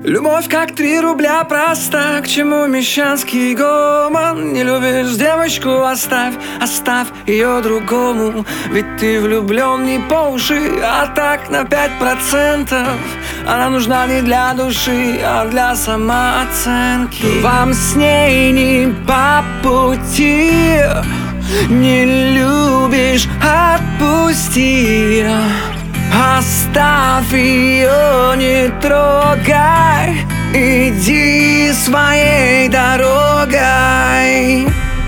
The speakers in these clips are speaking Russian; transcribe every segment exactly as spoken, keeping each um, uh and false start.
Любовь как три рубля проста, к чему мещанский гомон? Не любишь девочку, оставь, оставь ее другому. Ведь ты влюблен не по уши, а так на пять процентов. Она нужна не для души, а для самооценки. Вам с ней не по пути, не любишь, отпусти. Оставь ее, не трогай, иди своей дорогой.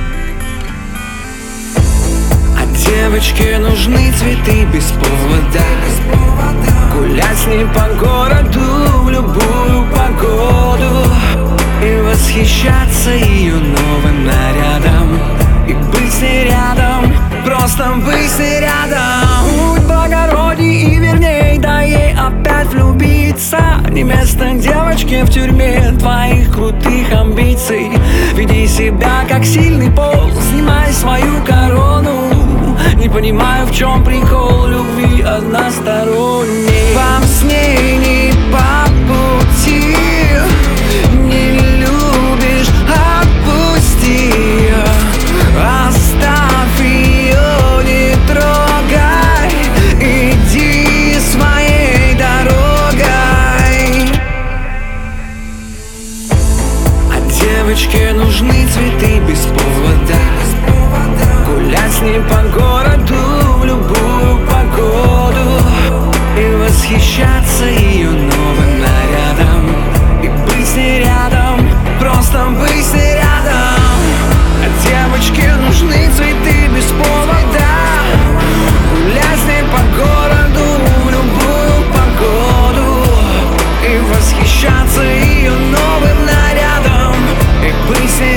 А девочке нужны цветы без повода, гулять с ней по городу в любую погоду и восхищаться ее новым нарядом, и быть с ней рядом, просто быть с ней рядом. Будь благородней и верней, да ей опять влюбиться. Не место девочке в тюрьме твоих крутых амбиций. Веди себя как сильный пол, снимай свою корону. Не понимаю, в чем прикол любви односторонней. Вам с ней не по пути, не любишь, отпусти. Оставь ее, не трогай, иди своей дорогой. А девочке нужны цветы без повода, гулять с ней по городу в любую погоду и восхищаться ее новым нарядом, и быть с ней рядом, просто быть с ней рядом. А девочке нужны цветы без повода, гулять с ней по городу в любую погоду и восхищаться ее новым нарядом, и быть с ней